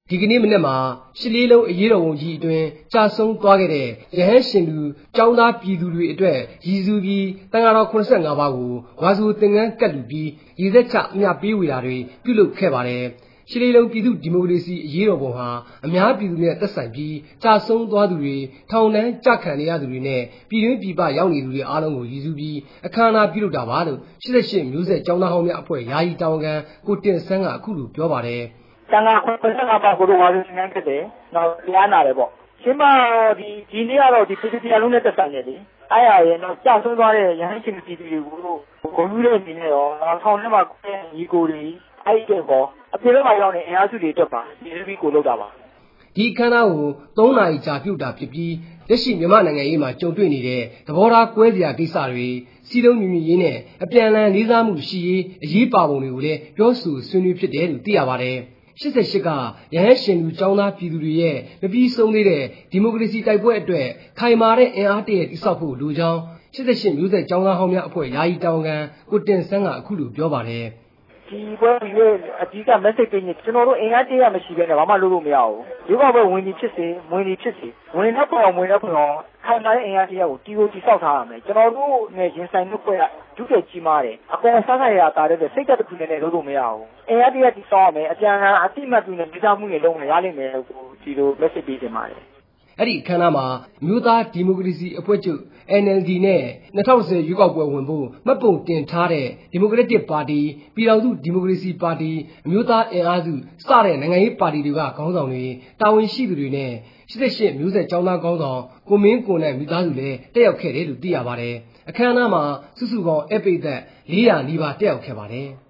ဒီကနေ့မနေ့မှာရှစ်လေးလုံးအရေးတော်ပုံကြီးအတွင်းကြာဆုံးသွားခဲ့တဲ့ရဟန်းရှင်လူကျောင်းသားပြည်သူတွေအတွက်ရည်စူးပြီးတန်ဃာတော်85ပါးကိုဝါဆိုသင်္ကန်းကတ်လူပြီးရည်သက်ချအမြပေးဝေတာတွေပြုလုပ်ခဲ့ပါတယ်ရှစ်လေးလုံးပြည်သူဒီမိုကရေစီအရေးတော်ပုံဟာအများပြည်သူနဲ့သက်ဆိုင်ပြီးကြာဆုံးသွားသူတွေထောင်နှန်းကြခံနေရသူတွေနဲ့ပြည်တွင်းပြည်ပရောက်နေသူတွေအားလုံးကိုရည်စူးပြီးအခမ်းအနားပြုလုပ်တာပါလို့88မျိုးဆက်ကျောင်းသားဟောင်းများအဖွဲ့ယာယီတာဝန်ခံကိုတင်ဆန်းကအခုလိုပြောပါတယ်တန်ခါ85ပါးကိုတော့ဝါဆိုသင်္ကန်းကတ်တယ်နောက်တရားနာတယ်ပေါ့ရှင်းမဒီနေ့ကတော့ဒီပြည်သူလုံးနဲ့သက်ဆိုင်တယ်လေအားရရဲ့တော့ကြာဆုံးသွားတဲ့ရဟန်းရှင်ပြည်သူတွေကိုဂုဏ်ပြုတဲ့အနေနဲ့ရောထောင်ထဲမှာကိုယ်ညီကိုတွေအဲ့ဒီတော့အပြေတော့မှရောက်နေအင်အားစုတွေတက်ပါဒီလိုပြီးကိုလောက်တာပါဒီခန်းသားကို3နာရီကြာပြုတ်တာဖြစ်ပြီးလက်ရှိမြန်မာနိုင်ငံရေးမှာကြုံတွေ့နေတဲ့သဘောထားကွဲစရာကိစ္စတွေစီလုံးမြင့်မြင့်ရေးနဲ့အပြန်အလှန်လေးစားမှုရှိရေးအရေးပါပုံတွေကိုလည်းပြောဆိုဆွေးနွေးဖြစ်တယ်လို့သိရပါတယ်88ကရဟန်းရှင်လူကျောင်းသားပြည်သူတွေရဲ့မပြီးဆုံးသေးတဲ့ဒီမိုကရေစီတိုက်ပွဲအတွက်ခိုင်မာတဲ့အင်အားတရတိစောက်ဖို့လိုကြောင်း88မျိုးဆက်ကျောင်းသားဟောင်းများအဖွဲ့ယာယီတာဝန်ခံကိုတင်ဆန်းကအခုလိုပြောပါတယ်ဒီပွဲရဲ့အကြီးက message ပေးရင်ကျွန်တော်တို့အင်အားတရမရှိဘဲနဲ့ဘာမှလုပ်လို့မရဘူးဒီကဘဝင်ဒီဖြစ်စေဝင်ဒီဖြစ်စေဝင်တော့ပေါ်ဝင်တော့ပေါ်ခိုင်မာတဲ့အင်အားတရကိုတီကိုတိစောက်ထားရမယ်ကျွန်တော်တို့နဲ့ရင်ဆိုင်မှုပွဲကဒုတိယကြီးမားတယ်အပေါ်ဆန်းဆိုင်ရာတာတဲ့စိတ်သက်တစ်ခုနဲ့လုပ်လို့မရဘူးအင်အားတရတိစောက်ရမယ်အပြန်အတိမတ်တူနဲ့မိသားမှုတွေလုံးဝရလိမ့်မယ်လို့ဒီလို message ပေးတင်ပါတယ်အဲ့ဒီအခမ်းအနားမှာမြို့သားဒီမိုကရေစီအဖွဲ့ချုပ် NLD နဲ့2010ရွေးကောက်ပွဲဝင်ဖို့မှတ်ပုံတင်ထားတဲ့ဒီမိုကရက်တစ်ပါတီပြည်ထောင်စုဒီမိုကရေစီပါတီအမျိုးသားအင်အားစုစတဲ့နိုင်ငံရေးပါတီတွေကခေါင်းဆောင်တွေတာဝန်ရှိသူတွေနဲ့88မျိုးဆက်ကျောင်းသားခေါင်းဆောင်ကိုမင်းကိုနဲ့မိသားစုလည်းတက်ရောက်ခဲ့တယ်လို့သိရပါတယ်အခမ်းအနားမှာစုစုပေါင်းအပိသက်400နီးပါးတက်ရောက်ခဲ့ပါတယ်